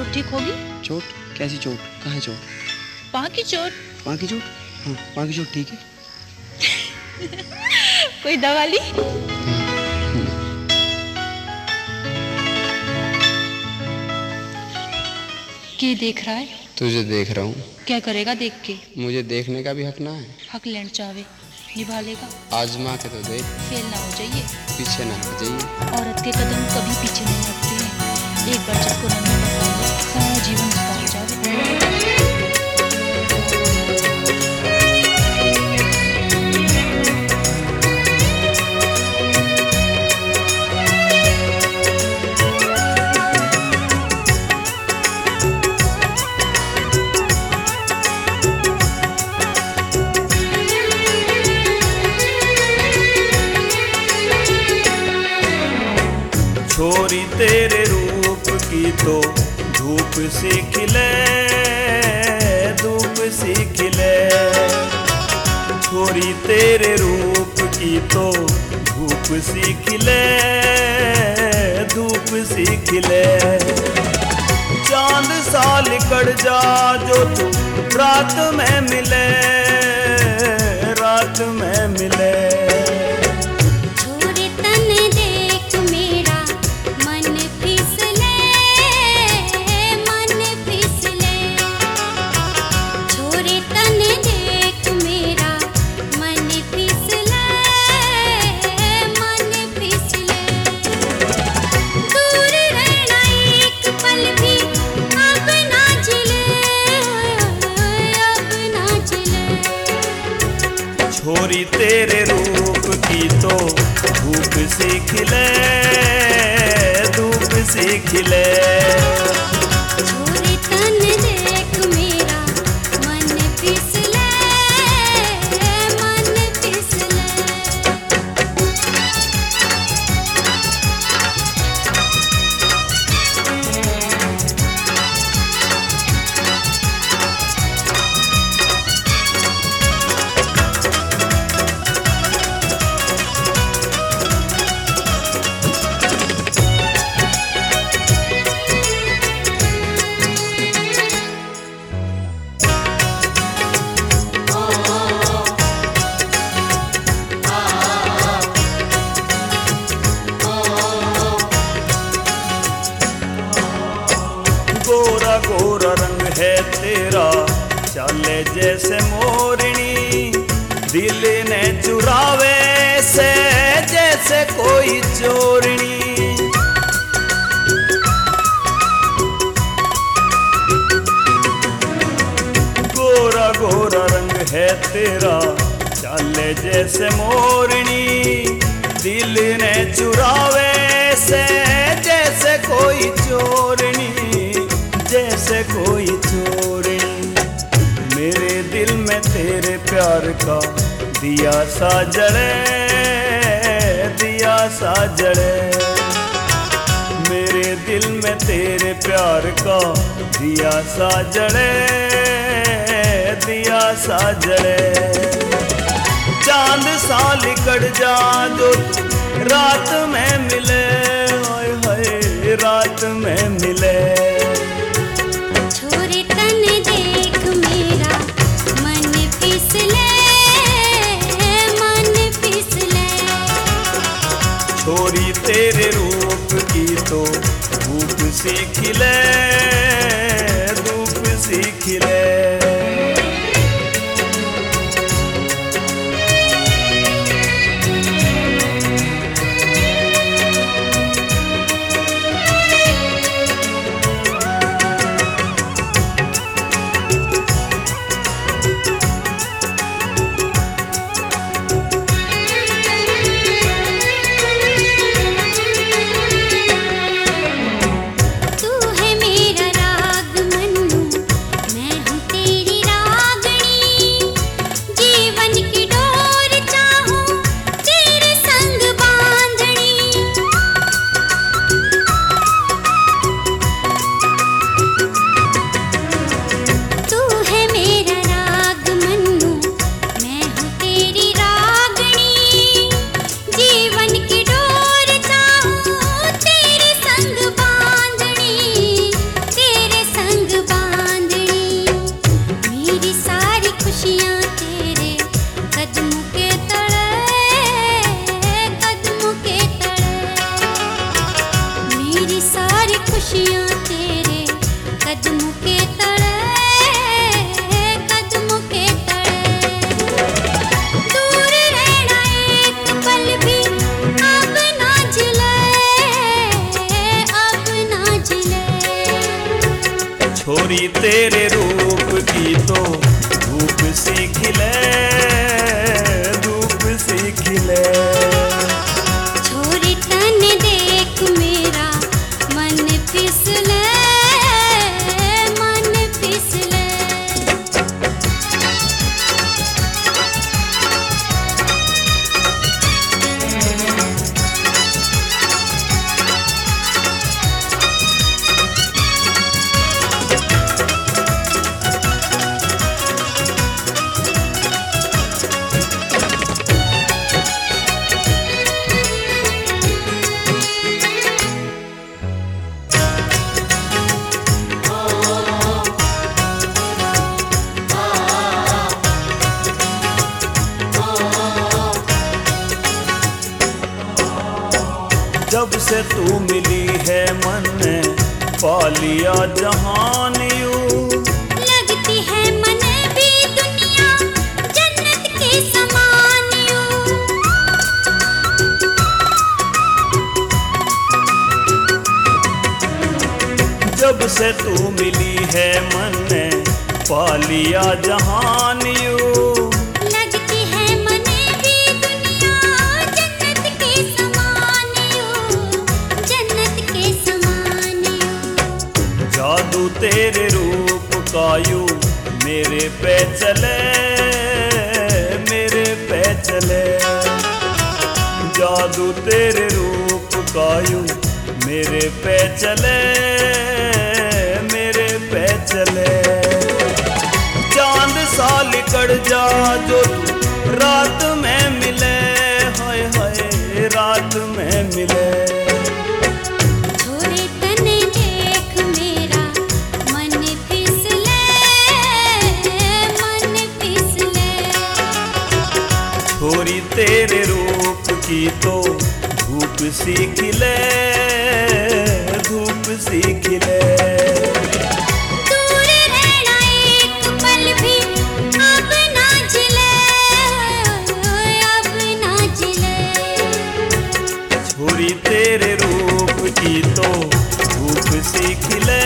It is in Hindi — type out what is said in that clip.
ठीक होगी। चोट? कैसी चोट? कहाँ है चोट? पाँव की चोट। पाँव की चोट? हाँ, पाँव की चोट ठीक है। कोई दवा ली? क्या देख रहा है? तुझे देख रहा हूँ। क्या करेगा देख के? मुझे देखने का भी हक ना है? हक लेना चाहे निभा लेगा। आजमा के तो देख। फेल ना हो जाइए। पीछे ना हट जाइए। औरत के कदम कभी पीछे नहीं हटते हैं। एक बार जिसको नमन करवा लो सारा जीवन उसका हो जाए। छोरी तेरे रूप की तो धूप सी खिले, धूप सी खिले। छोरी तेरे रूप की तो धूप सी खिले, धूप सी खिले। चांद सा लिकड़ जा जो तू रात में मिले, रात में मिले। छोरी तेरे रूप की तो धूप सी खिले, धूप सी खिले। छोरी तन देख मेरा मन फिसले, मन फिसले। गोरा गोरा रंग है तेरा चाले जैसे मोरनी, दिल ने चुरावे से जैसे कोई चोरनी। गोरा गोरा रंग है तेरा चाले जैसे मोरनी, दिल ने चुरावे से जैसे कोई चोरनी, जैसे कोई चोरनी। मेरे दिल में तेरे प्यार का दिया सा जले, दिया सा जले। मेरे दिल में तेरे प्यार का दिया सा जले, दिया सा जले। चांद सा लिकड़ जा जो रात में मिले, हाय हाय रात में मिले। छोरी तन देख मेरा मन फिसले, मन फिसले। छोरी तेरे रूप की तो धूप सी खिले, धूप सी खिले। तू है मेरा खुशियाँ तेरे कदमों के तले, कदमों के तले। दूर रहना एक पल भी अब ना जिले, अब ना जिले। छोरी तेरे रूप की तो धूप सी खिले, धूप सी खिले। छोरी तन देख मेरा मन फिसले, मन फिसले। जब से तू मिली है मन ने पा लिया जहान यूं। लगती है मन भी दुनिया जन्नत के समान यूं। जब से तू मिली है मन ने पा लिया जहान यूं। लगती है मन भी दुनिया जन्नत के समान यूं, जन्नत के समान यूं। जादू तेरे रूप का यूं मेरे पे चले, मेरे पे चले। जादू तेरे रूप का यूं मेरे पे चले, मेरे पे चले। चांद सा लिकड़ जा जो तू रात में मिले, हाय हाय रात में मिले। छोरे तने देख मेरा मन फिसले, मन फिसले। छोरी तेरे रूप की तो धूप सी खिले, धूप सी खिले। दूर रहना एक पल भी अब ना जिले, अब ना जिले। छोरी तेरे रूप की तो धूप सी खिले,